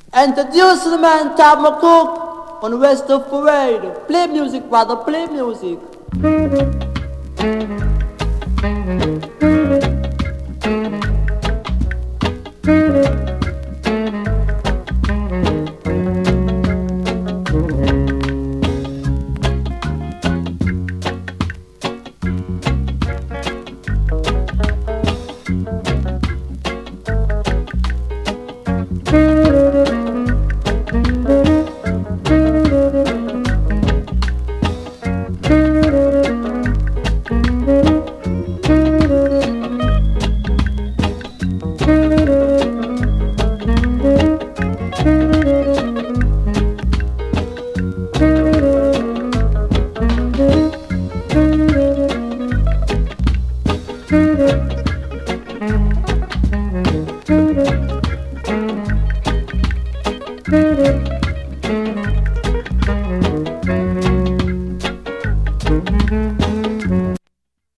Introduce the man Tab McCook on West of Parade. Play music, brother, play music.